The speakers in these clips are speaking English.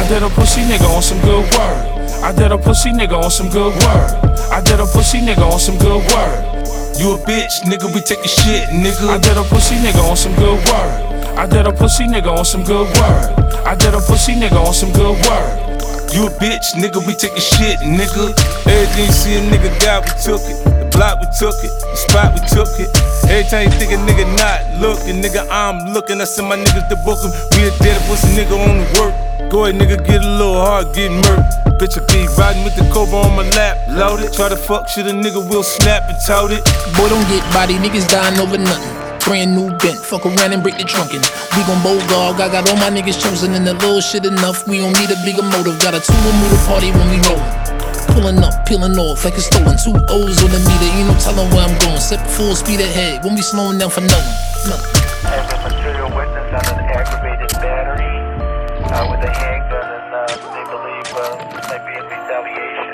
did a pussy nigga on some good word. I did a pussy nigga on some good word. I did a pussy nigga on some good word. You a bitch, nigga, we taking shit, nigga. I did a pussy nigga on some good word. I did a pussy nigga on some good word. I did a pussy nigga on some good word. You a bitch, nigga, we taking shit, nigga. Everything you see a nigga got, we took it. The block, we took it. The spot, we took it. Every time you think a nigga not looking, nigga, I'm looking. I send my niggas to book him. We a dead pussy nigga on the work. Go ahead, nigga, get a little hard, get murked. Bitch, I be riding with the Cobra on my lap, loaded. Try to fuck shit, a nigga will snap and tout it. Boy, don't get body, niggas dying over nothing. Brand new bent, fuck around and break the trunkin'. We gon' Bogog, I got all my niggas chosen, and the little shit enough. We don't need a bigger motive. Got a 2 move the party when we rollin'. Pulling up, peeling off like it's stolen. 2 O's on the meter, ain't no telling where I'm going. Set full speed ahead, when we slowing down for nothing. As a material witness on an aggravated battery with a handgun, and they believe this might be in retaliation.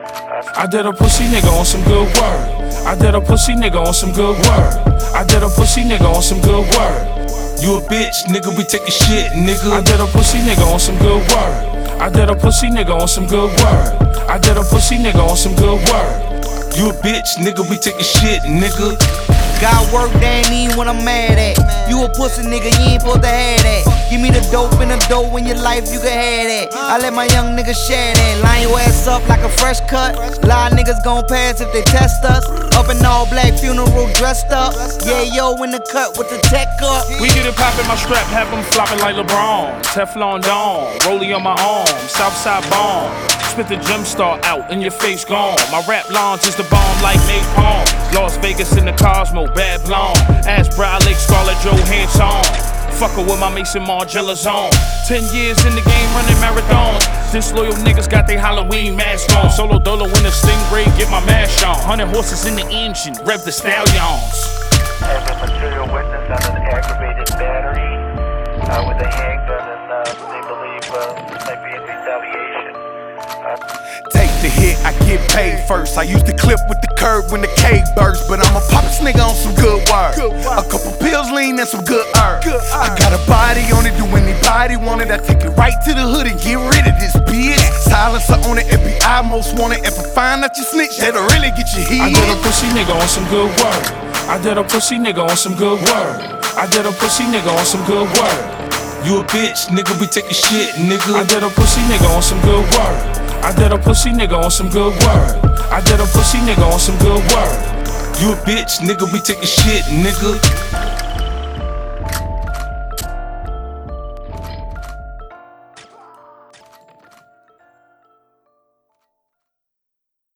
I did a pussy nigga on some good word. I did a pussy nigga on some good word. I did a pussy nigga on some good word. You a bitch, nigga, we taking shit, nigga. I did a pussy nigga on some good word. I did a pussy nigga on some good word. I did a pussy nigga on some good word. You a bitch, nigga, we taking shit, nigga. Got work, they ain't even what I'm mad at. You a pussy nigga, you ain't supposed to have that. Give me the dope and the dough in your life, you can have that. I let my young niggas share that. Line your ass up like a fresh cut. Lot of niggas gon' pass if they test us. Up in all black funeral dressed up. Yeah, yo, in the cut with the tech up. We get it poppin', my strap, have them flopping like LeBron. Teflon Dawn, rollie on my arm, Southside bomb. Spit the gem star out, and your face gone. My rap launch is the bomb like napalm. Las Vegas in the Cosmo, bad blonde. Ass Brow Lake, Scarlett Johansson. Fuckin' with my Mason Margiela zone. 10 years in the game, running marathons. Disloyal niggas got their Halloween mask on. Solo dolo in the Stingray, get my mash on. 100 horses in the engine, rev the stallions. As a material witness on an aggravated battery with a handgun, and they believe this might be in retaliation. Take the hit, I get paid first. I used to clip with the curb when the cave burst, but I'm a poppin' nigga on some good work. A couple pills lean and some good herb. I got a body on it, do anybody want it? I take it right to the hood and get rid of this bitch. Silencer on it, FBI most want it. If I find out you snitch, that'll really get you heat. I did a pussy nigga on some good word. I did a pussy nigga on some good word. I did a pussy nigga on some good word. You a bitch, nigga, we taking shit, nigga. I did a pussy nigga on some good word. I did a pussy nigga on some good word. I did a pussy nigga on some good word. You a bitch, nigga, we taking shit, nigga.